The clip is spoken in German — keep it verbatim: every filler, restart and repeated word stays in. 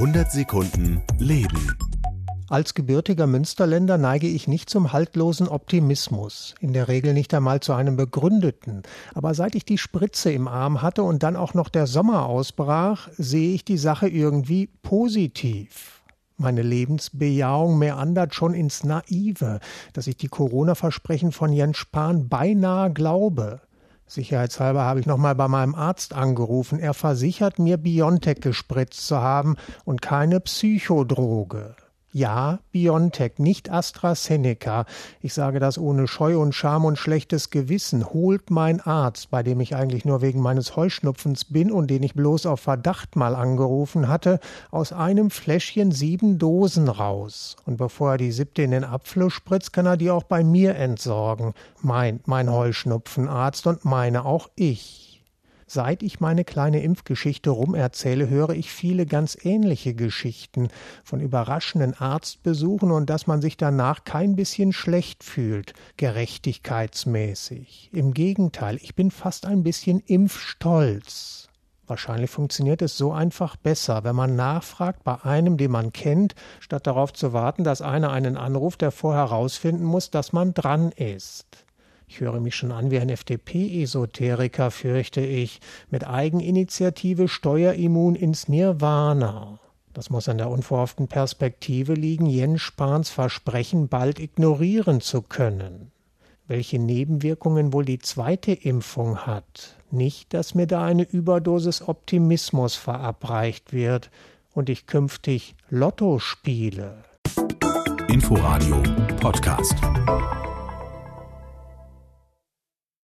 hundert Sekunden Leben. Als gebürtiger Münsterländer neige ich nicht zum haltlosen Optimismus, in der Regel nicht einmal zu einem begründeten. Aber seit ich die Spritze im Arm hatte und dann auch noch der Sommer ausbrach, sehe ich die Sache irgendwie positiv. Meine Lebensbejahung meandert schon ins Naive, dass ich die Corona-Versprechen von Jens Spahn beinahe glaube. Sicherheitshalber habe ich nochmal bei meinem Arzt angerufen. Er versichert mir, BioNTech gespritzt zu haben und keine Psychodroge. Ja, BioNTech, nicht AstraZeneca. Ich sage das ohne Scheu und Scham und schlechtes Gewissen. Holt mein Arzt, bei dem ich eigentlich nur wegen meines Heuschnupfens bin und den ich bloß auf Verdacht mal angerufen hatte, aus einem Fläschchen sieben Dosen raus. Und bevor er die siebte in den Abfluss spritzt, kann er die auch bei mir entsorgen. Meint mein Heuschnupfenarzt und meine auch ich. Seit ich meine kleine Impfgeschichte rumerzähle, höre ich viele ganz ähnliche Geschichten von überraschenden Arztbesuchen und dass man sich danach kein bisschen schlecht fühlt, gerechtigkeitsmäßig. Im Gegenteil, ich bin fast ein bisschen impfstolz. Wahrscheinlich funktioniert es so einfach besser, wenn man nachfragt bei einem, den man kennt, statt darauf zu warten, dass einer einen anruft, der vorher herausfinden muss, dass man dran ist. Ich höre mich schon an wie ein F D P-Esoteriker, fürchte ich, mit Eigeninitiative steuerimmun ins Nirvana. Das muss an der unverhofften Perspektive liegen, Jens Spahns Versprechen bald ignorieren zu können. Welche Nebenwirkungen wohl die zweite Impfung hat? Nicht, dass mir da eine Überdosis Optimismus verabreicht wird und ich künftig Lotto spiele. Inforadio Podcast.